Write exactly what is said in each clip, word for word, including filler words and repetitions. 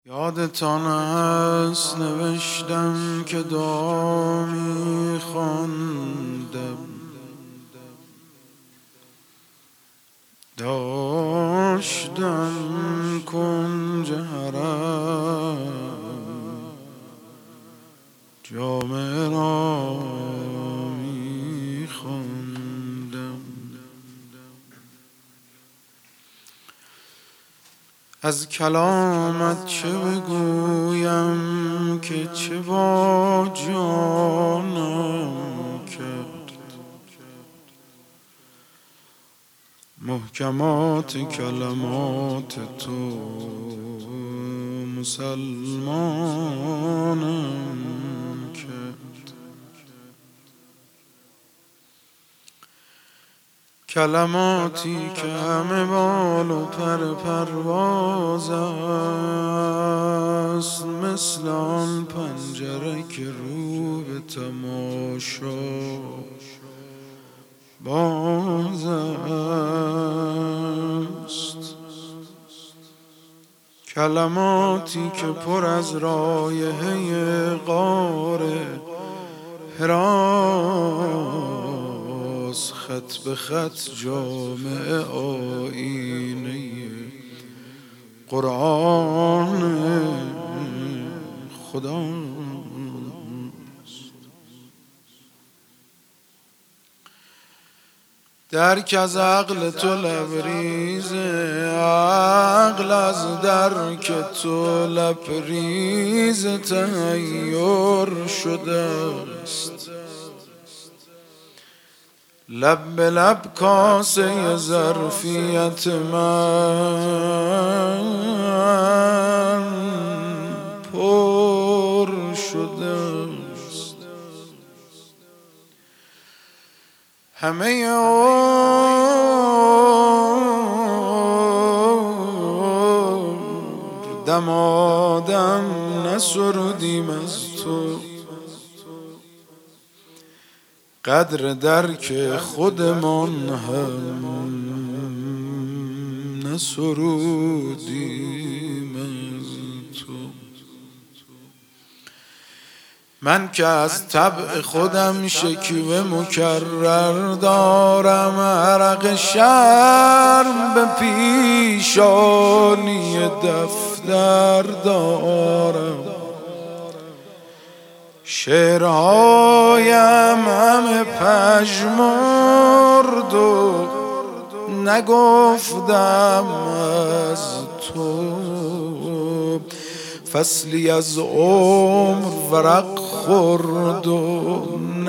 یادتان است نوشتم که دعا می‌خواندم، داشتم کنج حرم جامعه را می‌خواندم. از کلامت چه بگویم که چه با جانم کرد، محکمات کلمات تو مسلمانم کرد. کلماتی که همه بال و پر پرواز است، مثل آن پنجره که رو به تماشا باز است. کلماتی که پر از رایحه غار حراست، خط به خط جامع آیینه قرآن خداست. درک از عقل تو لبریزه، عقل از درک تو لبریز تحیر شده است. لب به لب کاسه ظرفیت من پر شده است. همه عمر دمادم نسرودیم از تو، قدر درک خودمان هم نسرودیم از تو. من که از طبع خودم شکوه مکرر دارم، عرق شرم به پیشانی دفتر دارم. شعرهایم همه پژمرد و نگفتم از تو، فصلی از عمر ورق خورد و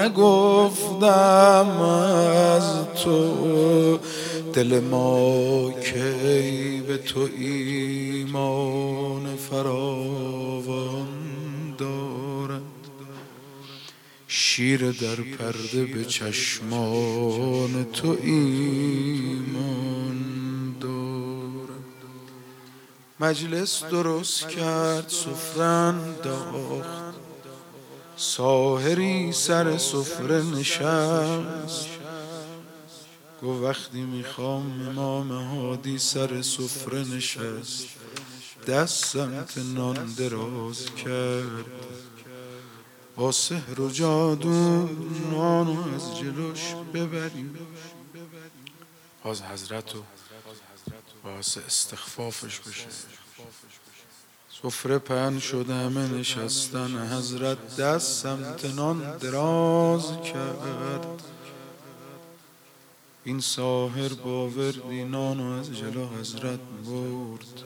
نگفتم از تو. دل ما کی به تو ایمان فراوان دارد، شیر در پرده به چشمان تو ایمان دارد. مجلس درست کرد سفره انداخت، ساحری سر سفره نشست. گفت وقتی میخوام امام هادی سر سفره نشست، دست سمت نان دراز کرد، با سحر و جادو نانو از جلوش ببریم. باز حضرت و باعث استخفافش بشه. سفره پهن شده همه نشستن، حضرت دست سمت نان دراز کرد. این ساحر با وردی نانو از جلو حضرت برد.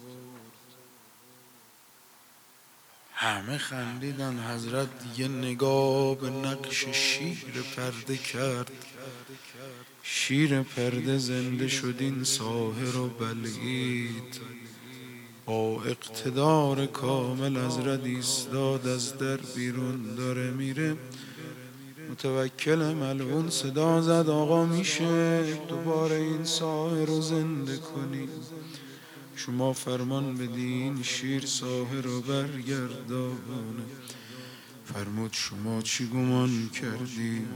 همه خندیدن. حضرت یه نگاه به نقش شیر پرده کرد. شیر پرده زنده شد، این ساحر و بلعید. با اقتدار کامل حضرت ایستاد، از در بیرون داره میره. متوکل ملعون صدا زد آقا میشه دوباره این ساحر رو زنده کنی؟ شما فرمان بدین شیر ساحر رو برگردانه. فرمود شما چی گمان کردید؟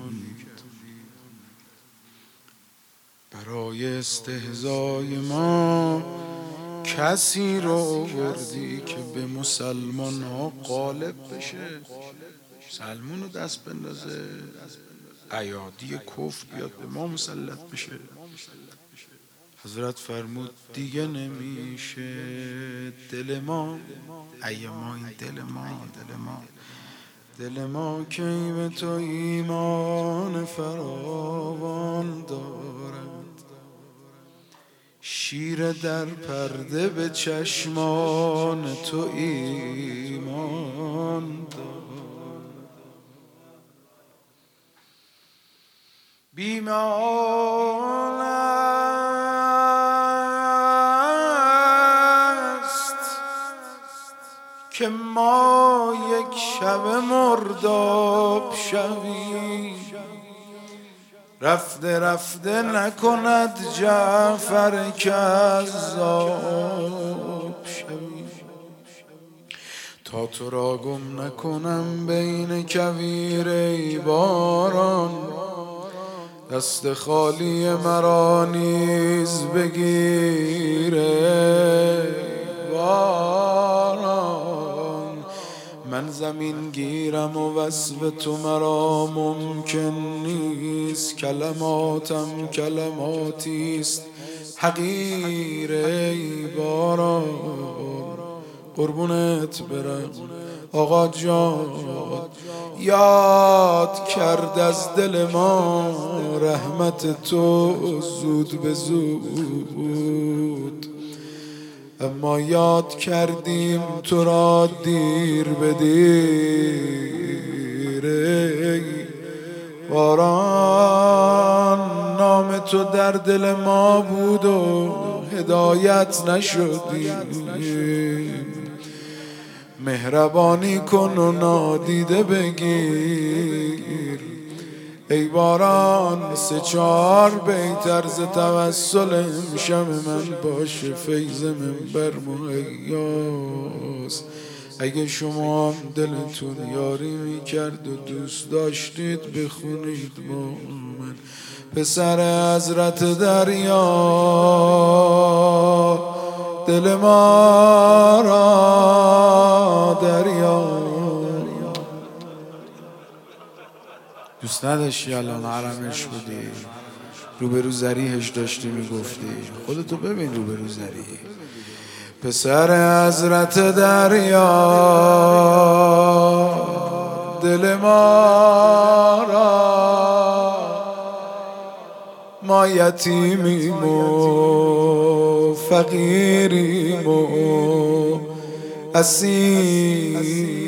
برای استهزای ما کسی رو آوردی که به مسلمان ها غالب بشه، سلمون رو دست بندازه، ایادی کفر بیاد به ما مسلط بشه. حضرت فرمود دیگه نمیشه، دل ما ای ما این دل ما دل ما دل ما کی به تو ایمان فراوان دارد، شیر در پرده به چشمان تو ایمان دارد. بیمان است که ما یک شب مرداب شویم، رفته رفته نکند جعفر کذاب شویم، تا تو را گم نکنم بین کویر ای باران، دست خالی مرا نیز بگیره باران. من زمین گیرم و وصف تو مرا ممکن نیست، کلماتم کلماتیست حقیر ای باران. قربونت برم آقا جان، یاد کرد از دل ما رحمت تو زود به زود، اما یاد کردیم تو را دیر به دیر ای باران. نام تو در دل ما بود و هدایت نشدیم، مهربانی کن و نادیده بگیر ای باران. سه چهار بیت طرز توسل امشب من باشه، فیض منبر مهیاست. اگه شما هم دلتون یاری میکرد و دوست داشتید بخونید با من. پسر حضرت دریا دل ما را دریا. دوست نداشتی الان حرمش بودی، روبرو زریحش داشتی میگفتی، خودتو ببین روبرو زریح. پسر حضرت دریا دل ما را، ما یتیمیم و فقیریم و اسیر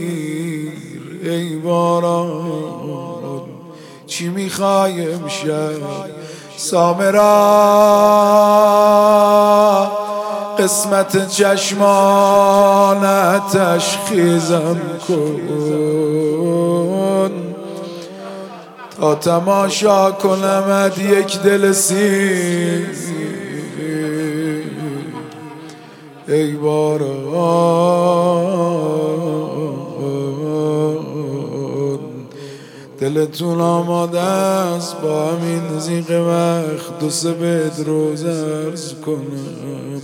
ای باران. چی میخوای امشب سامرا، قسمت چشمانتش خیزم کن، تا تماشا کنمت یک دل سیر ای باران. دلتون آماده است با همین زیغ وقت دو سه بیت روز عرض کنم؟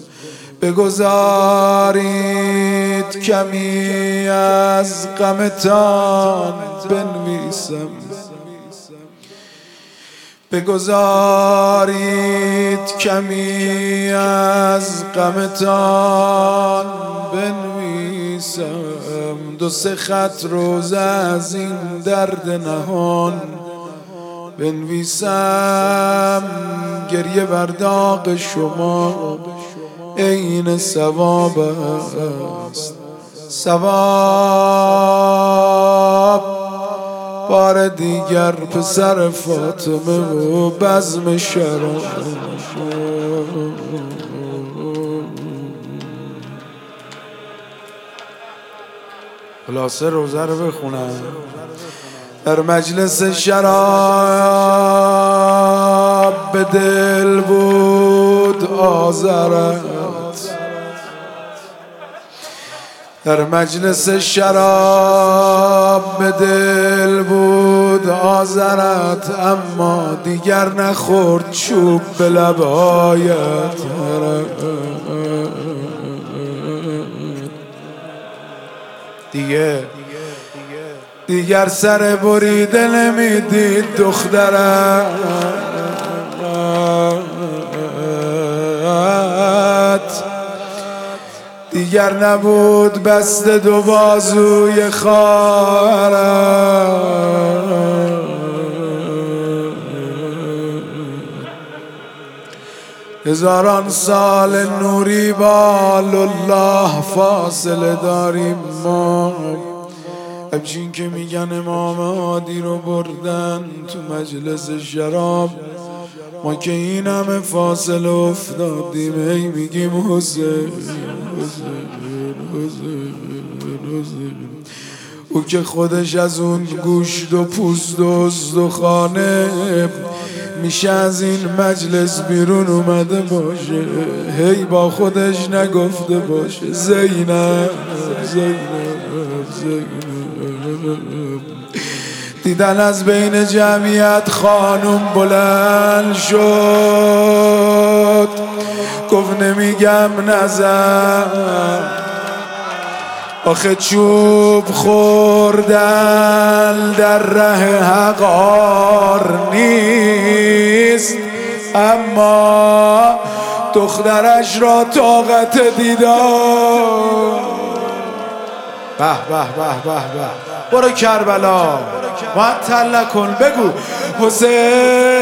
بگذارید کمی از غمتان بنویسم، بگذارید کمی از غمتان بنویسم. دو سه خط روزه از این درد نهان بنویسم. گریه بر داغ شما عین ثواب است، ثواب بار دیگر پسر فاطمه و بزم شراب. خلاصه روزه رو بخونم. در مجلس شراب به دل بود آذرت، در مجلس شراب به دل بود آذرت، اما دیگر نخورد چوب به لبهایت. دیگه دیگر سر بریده نمیدید دخترت، دیگر نبود بسته دو بازوی خواهرت. هزاران سال نوری با الله فاصله داریم ما. همچین که میگن امام هادی رو بردن تو مجلس شراب، ما که این همه فاصله افتادیم هی میگیم حسین حسین حسین حسین. او که خودش از اون گوشت و پوست و استخوانه میشه از این مجلس بیرون اومده باشه، هی با خودش نگفته باشه زینب زینب زینب. دیدن از بین جمعیت خانوم بلند شد، گفت نمیگم نزن، آخه چوب خوردن در ره حقار نیست، اما دخترش را طاقت دیدار. به به به به به، برو کربلا معطل نکن، بگو حسین